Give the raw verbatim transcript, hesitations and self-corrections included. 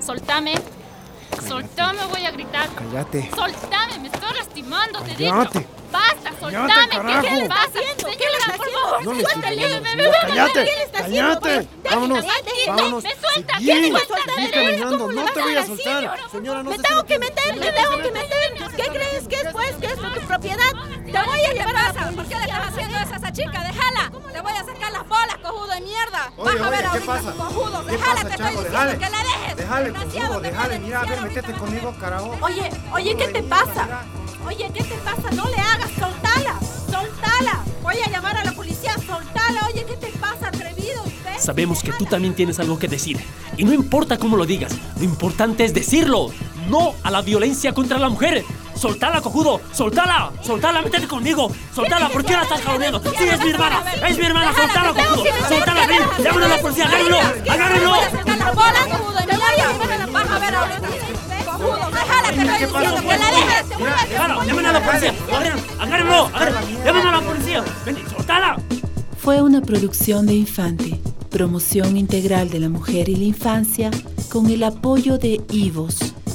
Soltame. Soltame, voy a gritar. Cállate. Soltame, me estoy lastimando, te digo. Cállate. Basta, soltame. Cállate, ¿Qué le carajo. pasa? Señora, por favor, No le estoy suéltale, hablando, me, me, señora. me, Cállate, ¿qué le está cállate. haciendo? Vámonos, Déjame, vámonos. Me suelta, Seguí, ¿qué le suelta? seguí caminando, no te voy a soltar. Señora, no Me se tengo esté que metiendo. meter, me tengo que meter. ¿Qué crees que es, pues, que es tu propiedad? Te voy a llevar a la policía. ¿Por qué le estás haciendo eso a esa chica? ¡Déjala! Te voy a sacar las bolas, cojudo de mierda. Oye, Vas a ver oye, ¿qué ahorita, pasa? cojudo. ¿Qué Déjala, pasa, te chavo? estoy Déjale. diciendo que la dejes. Déjale, Desgraciado, cojudo, te déjale. voy a Mira, a ver, denunciar métete ahorita. conmigo, carajo. Oye, oye, ¿qué te pasa? Oye, ¿qué te pasa? No le hagas, soltala, soltala. Voy a llamar a la policía, soltala. Oye, ¿qué te pasa, atrevido? ¿Ves? Sabemos que tú también tienes algo que decir. Y no importa cómo lo digas, lo importante es decirlo. No a la violencia contra la mujer. ¡Soltala, cojudo! ¡Soltala! ¡Soltala! ¡Métete conmigo! ¡Soltala! ¿Por qué la estás jaloneando? ¡Sí, es mi hermana! ¡Es mi hermana! ¡Soltala, cojudo! ¡Soltala! ¡Ven! ¡Llámalo a la policía! ¡Agárrenlo! ¡Agárrenlo! Te voy a sacar las bolas, cojudo de mierda. Vas a ver ahorita. Cojudo, déjala, te estoy diciendo que la dejes. Te voy a ¡Déjalo! ¡Llamen a la policía! ¡Agárrenlo! ¡Agárrenlo! ¡Agárrenlo! ¡Llamen a la policía! ¡Ven! ¡Soltala! Fue una producción de Infante, promoción integral de la mujer y la infancia, con el apoyo de I V O S.